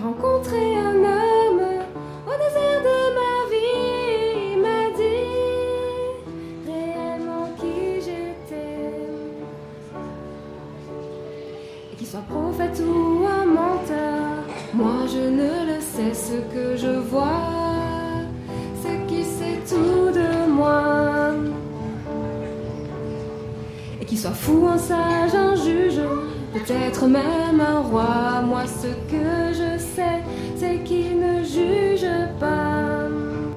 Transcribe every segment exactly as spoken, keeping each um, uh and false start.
rencontré un homme au désert de ma vie. Il m'a dit réellement qui j'étais. Et qu'il soit prophète ou un menteur, moi je ne le sais. Ce que je vois, c'est qu'il sait tout de moi. Et qu'il soit fou, un sage, un juge, peut-être même un roi. Moi ce que je sais, c'est qu'il ne juge pas.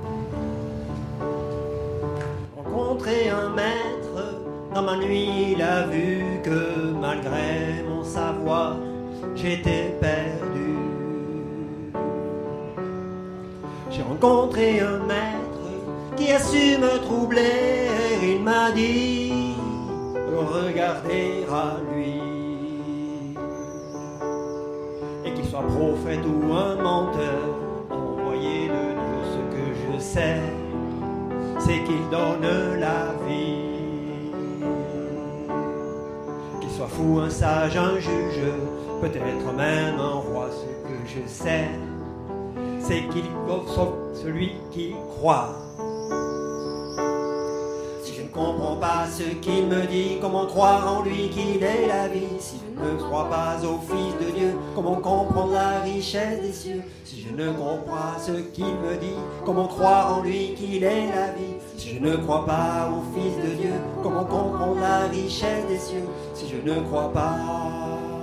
Rencontrer un maître, dans ma nuit il a vu que malgré mon savoir, j'étais perdu. J'ai rencontré un maître qui a su me troubler. Il m'a dit de regarder à lui. Et qu'il soit prophète ou un menteur, envoyé de Dieu, ce que je sais, c'est qu'il donne la vie. Qu'il soit fou, un sage, un juge, peut-être même un roi, ce que je sais, c'est qu'il sauve celui qui croit. Si je ne comprends pas ce qu'il me dit, comment croire en lui qu'il est la vie? Si je ne crois pas au Fils de Dieu, comment comprendre la richesse des cieux? Si je ne comprends pas ce qu'il me dit, comment croire en lui qu'il est la vie? Si je ne crois pas au Fils de Dieu, comment comprendre la richesse des cieux? Si je ne crois pas